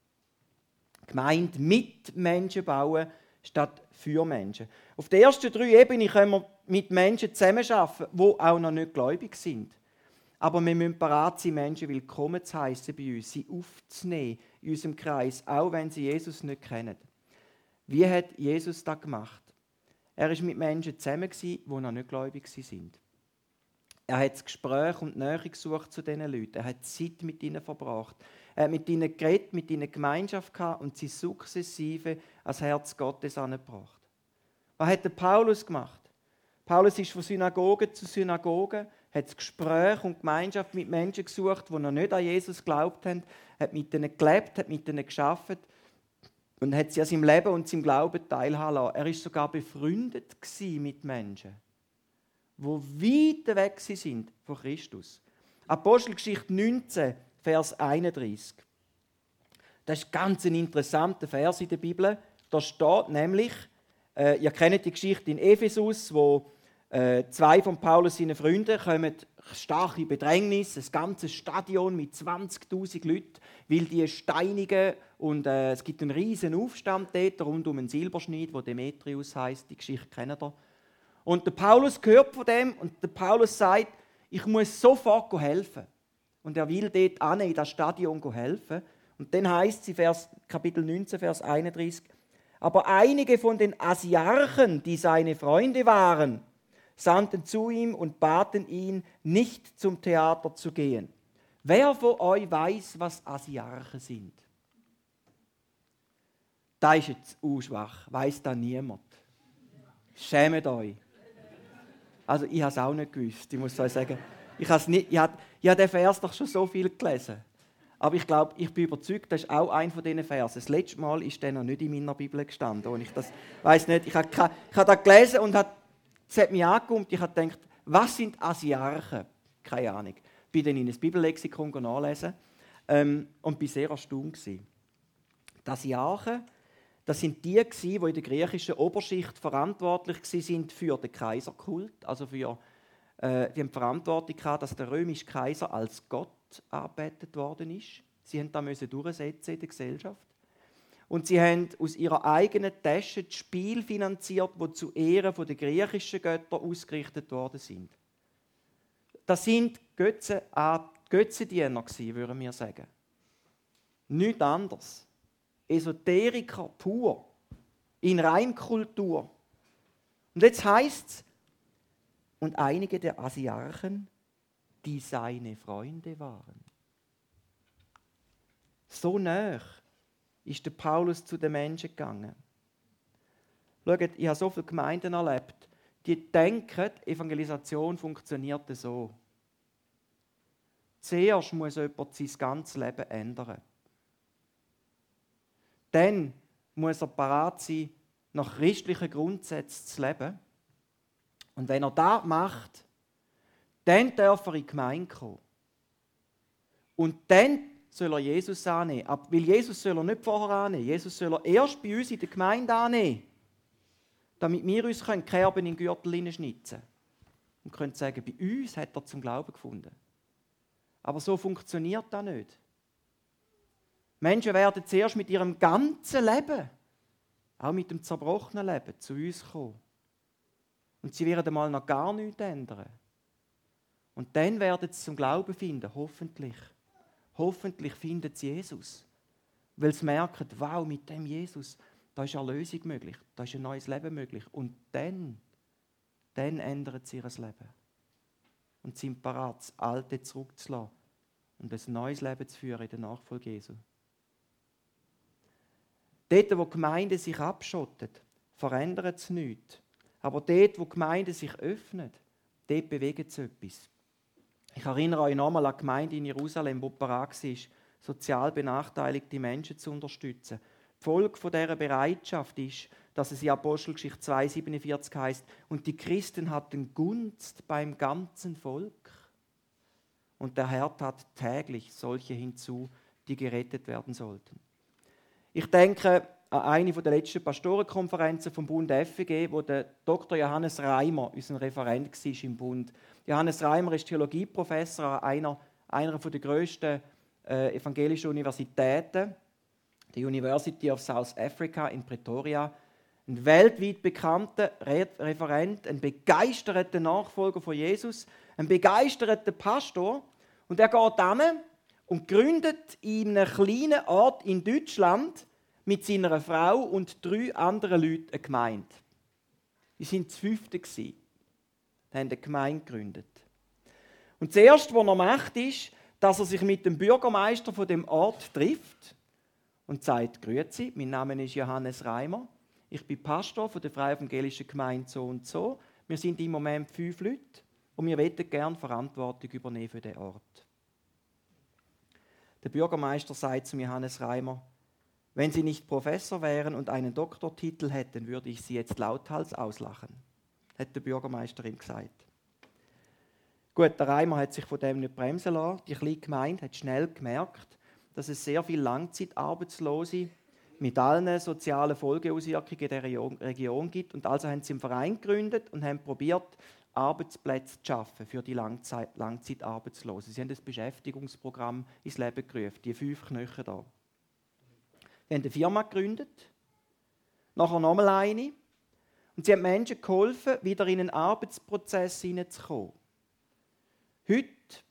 Gemeinde mit Menschen bauen, statt für Menschen. Auf den ersten drei Ebenen können wir mit Menschen zusammenarbeiten, die auch noch nicht gläubig sind. Aber wir müssen bereit sein, Menschen willkommen zu heissen bei uns, sie aufzunehmen in unserem Kreis, auch wenn sie Jesus nicht kennen. Wie hat Jesus das gemacht? Er war mit Menschen zusammen, die noch nicht gläubig sind. Er hat das Gespräch und die Nähe gesucht zu diesen Leuten. Er hat Zeit mit ihnen verbracht. Er hat mit ihnen geredet, mit ihnen Gemeinschaft gehabt und sie sukzessive ans Herz Gottes angebracht. Was hat der Paulus gemacht? Paulus ist von Synagoge zu Synagoge, hat das Gespräch und Gemeinschaft mit Menschen gesucht, die noch nicht an Jesus geglaubt haben, hat mit ihnen gelebt, hat mit ihnen gearbeitet und hat sie an seinem Leben und seinem Glauben teilhaben lassen. Er war sogar befreundet mit Menschen, die weit weg sind von Christus. Apostelgeschichte neunzehn, Vers einunddreißig. Das ist ganz ein interessanter Vers in der Bibel. Da steht nämlich, äh, ihr kennt die Geschichte in Ephesus, wo äh, zwei von Paulus seinen Freunden kommen stark in Bedrängnis, ein ganzes Stadion mit zwanzigtausend Leuten, weil die steinigen und äh, es gibt einen riesen Aufstand dort rund um einen Silberschnitt, der Demetrius heisst. Die Geschichte kennt ihr. Und der Paulus hört von dem und der Paulus sagt, ich muss sofort helfen. und er will dort an in das Stadion helfen. Und dann heißt es Vers, Kapitel neunzehn, Vers einunddreißig, aber einige von den Asiarchen, die seine Freunde waren, sandten zu ihm und baten ihn, nicht zum Theater zu gehen. Wer von euch weiß, was Asiarchen sind? Da ist jetzt auch schwach, weiss da niemand. Schämt euch. Also ich habe es auch nicht gewusst, ich muss euch sagen. Ich habe, nicht, ich, habe, ich habe den Vers doch schon so viel gelesen. Aber ich glaube, ich bin überzeugt, das ist auch einer von diesen Versen. Das letzte Mal ist der noch nicht in meiner Bibel gestanden. Und ich das weiss nicht, ich habe, ich habe das gelesen und hat, es hat mich angekommen. Ich habe gedacht, was sind Asiarchen? Keine Ahnung. Ich bin dann in ein Bibellexikon nachlesen ähm, und war sehr erstaunt. Die Asiarchen, das sind die, die in der griechischen Oberschicht verantwortlich waren für den Kaiserkult. Also für, äh, die haben die Verantwortung gehabt, dass der römische Kaiser als Gott angebetet worden ist. Sie mussten das durchsetzen in der Gesellschaft. Und sie haben aus ihrer eigenen Tasche das Spiel finanziert, die zu Ehren der griechischen Götter ausgerichtet worden sind. Das sind Götzen, Götzendiener, würden wir sagen. Nichts anderes. Esoteriker pur. In Reinkultur. Und jetzt heisst es, und einige der Asiarchen, die seine Freunde waren. So nah ist der Paulus zu den Menschen gegangen. Schaut, ich habe so viele Gemeinden erlebt, die denken, Evangelisation funktioniert so. Zuerst muss jemand sein ganzes Leben ändern. Dann muss er bereit sein, nach christlichen Grundsätzen zu leben. Und wenn er das macht, dann darf er in die Gemeinde kommen. Und dann soll er Jesus annehmen. Aber weil Jesus soll er nicht vorher annehmen. Jesus soll er erst bei uns in der Gemeinde annehmen. Damit wir uns Kerben in den Gürtel hineinschnitzen können. Und können sagen, bei uns hat er zum Glauben gefunden. Aber so funktioniert das nicht. Menschen werden zuerst mit ihrem ganzen Leben, auch mit dem zerbrochenen Leben, zu uns kommen. Und sie werden einmal noch gar nichts ändern. Und dann werden sie zum Glauben finden, hoffentlich. Hoffentlich finden sie Jesus. Weil sie merken, wow, mit dem Jesus, da ist Erlösung möglich, da ist ein neues Leben möglich. Und dann, dann ändern sie ihr Leben. Und sind bereit, das Alte zurückzulassen und ein neues Leben zu führen in der Nachfolge Jesu. Dort, wo die Gemeinde sich abschottet, verändert es nichts. Aber dort, wo die Gemeinde sich öffnet, dort bewegt es etwas. Ich erinnere euch nochmal an die Gemeinde in Jerusalem, die bereit war, sozial benachteiligte Menschen zu unterstützen. Die Folge von dieser Bereitschaft ist, dass es in Apostelgeschichte zwei siebenundvierzig heißt, und die Christen hatten Gunst beim ganzen Volk. Und der Herr tat täglich solche hinzu, die gerettet werden sollten. Ich denke an eine der letzten Pastorenkonferenzen vom Bund F E G, wo der Doktor Johannes Reimer unser Referent war im Bund. Johannes Reimer ist Theologieprofessor an einer, einer der grössten äh, evangelischen Universitäten, der University of South Africa in Pretoria. Ein weltweit bekannter Re- Referent, ein begeisterter Nachfolger von Jesus, ein begeisterter Pastor. Und er geht hin und gründet in einem kleinen Ort in Deutschland mit seiner Frau und drei anderen Leuten eine Gemeinde. Die waren das fünfte. Die haben eine Gemeinde gegründet. Und das Erste, was er macht, ist, dass er sich mit dem Bürgermeister von dem Ort trifft und sagt, «Grüezi, mein Name ist Johannes Reimer. Ich bin Pastor von der Freien Evangelischen Gemeinde so und so. Wir sind im Moment fünf Leute und wir möchten gerne Verantwortung übernehmen für den Ort.» Der Bürgermeister sagt zu Johannes Reimer, «Wenn Sie nicht Professor wären und einen Doktortitel hätten, würde ich Sie jetzt lauthals auslachen», hat der Bürgermeister ihm gesagt. Gut, der Reimer hat sich von dem nicht bremsen lassen. Die kleine Gemeinde hat schnell gemerkt, dass es sehr viele Langzeitarbeitslose mit allen sozialen Folgeauswirkungen in der Region gibt. Und also haben sie einen Verein gegründet und haben probiert, Arbeitsplätze zu schaffen für die Langzeit Langzeitarbeitslosen. Sie haben das Beschäftigungsprogramm ins Leben gerufen, die fünf Knöchel da. Sie haben eine Firma gegründet, nachher nochmal eine. Und sie haben Menschen geholfen, wieder in einen Arbeitsprozess hineinzukommen. Heute,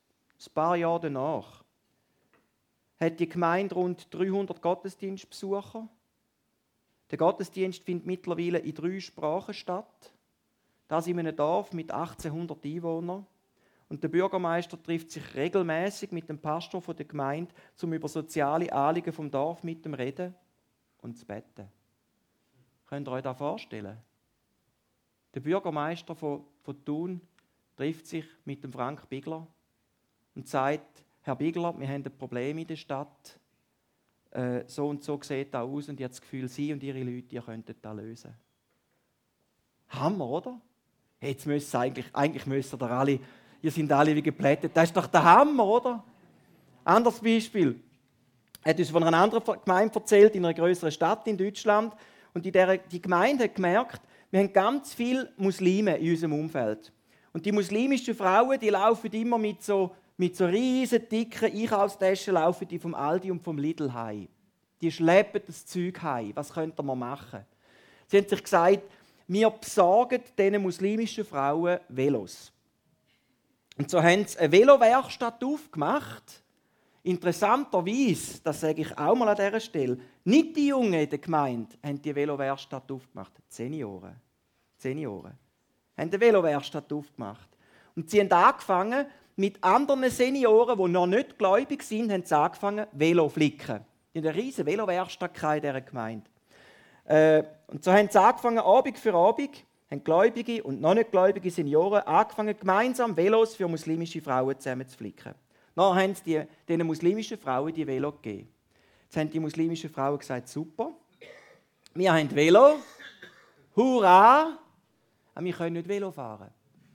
ein paar Jahre danach, hat die Gemeinde rund dreihundert Gottesdienstbesucher. Der Gottesdienst findet mittlerweile in drei Sprachen statt. Das in einem Dorf mit achtzehnhundert Einwohnern. Und der Bürgermeister trifft sich regelmäßig mit dem Pastor der Gemeinde, um über soziale Anliegen vom Dorf mit dem reden und zu beten. Könnt ihr euch das vorstellen? Der Bürgermeister von, von Thun trifft sich mit dem Frank Bigler und sagt: Herr Bigler, wir haben ein Problem in der Stadt. Äh, so und so sieht das aus und ich habe das Gefühl, Sie und Ihre Leute, ihr könntet das lösen. Hammer, oder? Jetzt müsst ihr eigentlich, eigentlich müsst ihr alle, ihr seid alle wie geplättet. Das ist doch der Hammer, oder? Anderes Beispiel. Er hat uns von einer anderen Gemeinde erzählt, in einer größeren Stadt in Deutschland. Und in der, die Gemeinde hat gemerkt, wir haben ganz viele Muslime in unserem Umfeld. Und die muslimischen Frauen, die laufen immer mit so, mit so riesen, dicken Einkaufstaschen laufen die vom Aldi und vom Lidl heim. Die schleppen das Zeug heim. Was könnte man machen? Sie haben sich gesagt, wir besorgen diesen muslimischen Frauen Velos. Und so haben sie eine Velowerkstatt aufgemacht. Interessanterweise, das sage ich auch mal an dieser Stelle, nicht die Jungen in der Gemeinde haben die Velowerkstatt aufgemacht, die Senioren. Die Senioren haben die Velowerkstatt aufgemacht. Und sie haben angefangen, mit anderen Senioren, die noch nicht gläubig sind, haben sie angefangen, Velo zu flicken. Die haben eine riesige Velowerkstatt in dieser Gemeinde. Äh, und so haben sie angefangen, Abend für Abend, haben gläubige und noch nicht gläubige Senioren angefangen, gemeinsam Velos für muslimische Frauen zusammen zu flicken. Dann haben sie die, diesen muslimischen Frauen die Velo gegeben. Jetzt haben die muslimischen Frauen gesagt, super, wir haben Velo, hurra, aber wir können nicht Velo fahren.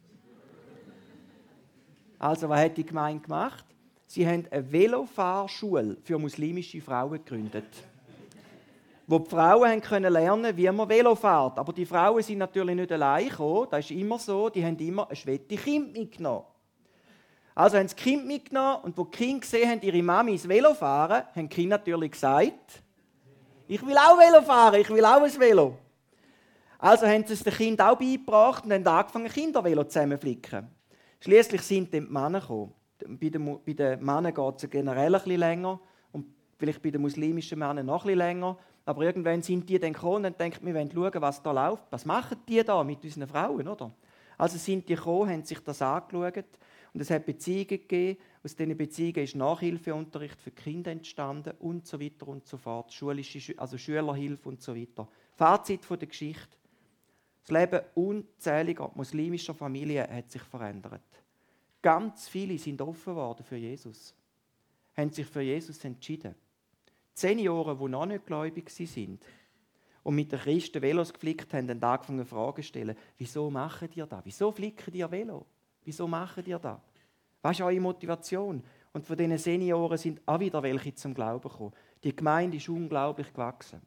Also, was hat die Gemeinde gemacht? Sie haben eine Velofahrschule für muslimische Frauen gegründet, wo die Frauen können lernen, wie man Velo fährt. Aber die Frauen sind natürlich nicht allein gekommen, das ist immer so, die haben immer ein schwette Kind mitgenommen. Also haben sie die Kinder mitgenommen und wo die Kinder gesehen haben, ihre Mami ins Velo fahren, haben die Kinder natürlich gesagt, ich will auch Velo fahren, ich will auch ein Velo. Also haben sie es den Kindern auch beigebracht und haben angefangen, Kindervelo zusammen zu flicken. Schliesslich sind dann die Männer gekommen. Bei den, bei den Männern geht es generell ein bisschen länger und vielleicht bei den muslimischen Männern noch ein bisschen länger. Aber irgendwann sind die dann gekommen und denken, wir wollen schauen, was da läuft. Was machen die da mit unseren Frauen, oder? Also sind die gekommen, haben sich das angeschaut. Und es hat Beziehungen gegeben. Aus diesen Beziehungen ist Nachhilfeunterricht für die Kinder entstanden und so weiter und so fort. Schulische, also Schülerhilfe und so weiter. Fazit von der Geschichte. Das Leben unzähliger muslimischer Familien hat sich verändert. Ganz viele sind offen geworden für Jesus. Haben sich für Jesus entschieden. Senioren, die noch nicht gläubig sind und mit den Christen Velos geflickt haben, haben angefangen Fragen zu stellen. Wieso macht ihr das? Wieso flicken ihr Velo? Wieso macht ihr das? Was ist eure Motivation? Und von diesen Senioren sind auch wieder welche zum Glauben gekommen. Die Gemeinde ist unglaublich gewachsen.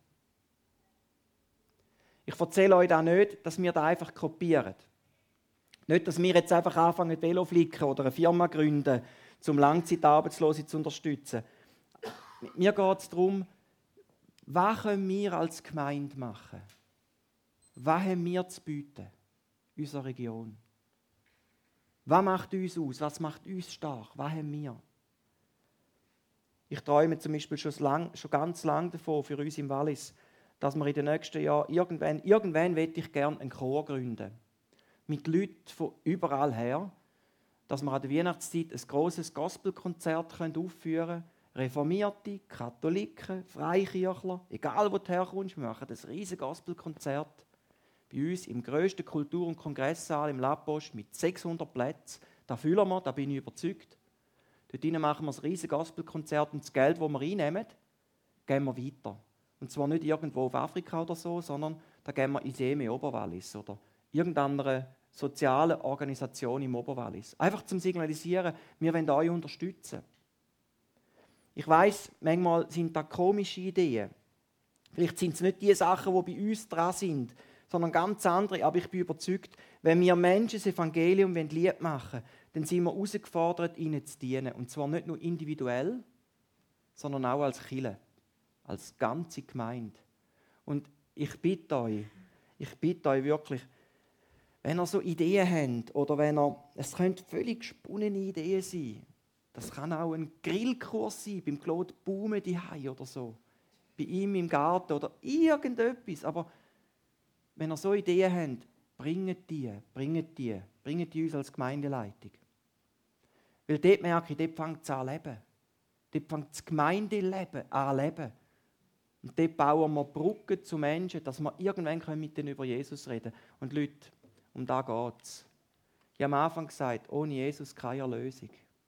Ich erzähle euch das nicht, dass wir das einfach kopieren. Nicht, dass wir jetzt einfach anfangen, Velo flicken oder eine Firma gründen, um Langzeitarbeitslose zu unterstützen. Mir geht es darum, was können wir als Gemeinde machen? Was haben wir zu bieten? Unsere Region. Was macht uns aus? Was macht uns stark? Was haben wir? Ich träume zum Beispiel schon, lang, schon ganz lange davon, für uns im Wallis, dass wir in den nächsten Jahren, irgendwann, irgendwann möchte ich gerne einen Chor gründen. Mit Leuten von überall her, dass wir an der Weihnachtszeit ein grosses Gospelkonzert aufführen können. Reformierte, Katholiken, Freikirchler, egal wo du herkommst, wir machen ein riesiges Gospelkonzert bei uns im grössten Kultur- und Kongresssaal im La Poste mit sechshundert Plätzen. Da füllen wir, da bin ich überzeugt. Dort machen wir ein riesiges Gospelkonzert und das Geld, das wir einnehmen, geben wir weiter. Und zwar nicht irgendwo auf Afrika oder so, sondern da geben wir in Seme Oberwallis oder irgendeiner sozialen Organisation im Oberwallis. Einfach zum Signalisieren, wir wollen euch unterstützen. Ich weiss, manchmal sind das komische Ideen. Vielleicht sind es nicht die Sachen, die bei uns dran sind, sondern ganz andere. Aber ich bin überzeugt, wenn wir Menschen das Evangelium lieb machen wollen, dann sind wir herausgefordert, ihnen zu dienen. Und zwar nicht nur individuell, sondern auch als Kirche, als ganze Gemeinde. Und ich bitte euch, ich bitte euch wirklich, wenn ihr so Ideen habt oder wenn ihr, es können völlig gesponnene Ideen sein, Das kann auch ein Grillkurs sein, beim Claude Baume daheim oder so. Bei ihm im Garten oder irgendetwas. Aber wenn ihr so Ideen habt, bringt die, bringt die, bringt die uns als Gemeindeleitung. Weil dort merke ich, dort fängt es an zu leben. Dort fängt das Gemeindeleben an zu leben. Und dort bauen wir Brücken zu Menschen, dass wir irgendwann mit ihnen über Jesus reden können. Und Leute, um das geht es. Ich habe am Anfang gesagt, ohne Jesus keine Erlösung.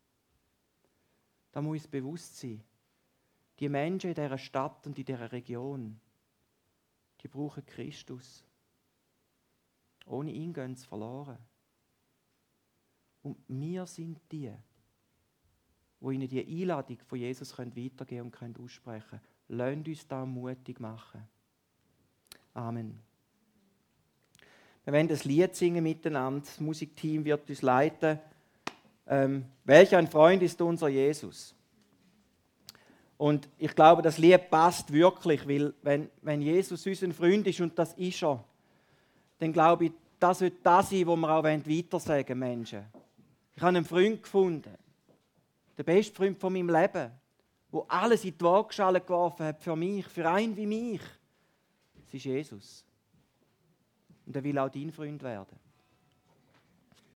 Da muss uns bewusst sein. Die Menschen in dieser Stadt und in dieser Region, die brauchen Christus. Ohne ihn gehen sie verloren. Und wir sind die, die ihnen die Einladung von Jesus weitergeben und aussprechen können. Lasst uns da mutig machen. Amen. Wir werden das Lied singen miteinander. Das Musikteam wird uns leiten. Ähm, welch ein Freund ist unser Jesus? Und ich glaube, das Lied passt wirklich, weil wenn, wenn Jesus unser Freund ist, und das ist er, dann glaube ich, das wird das sein, was wir auch weitersagen Menschen. Ich habe einen Freund gefunden, den besten Freund von meinem Leben, der alles in die Waagschale geworfen hat für mich, für einen wie mich. Es ist Jesus. Und er will auch dein Freund werden.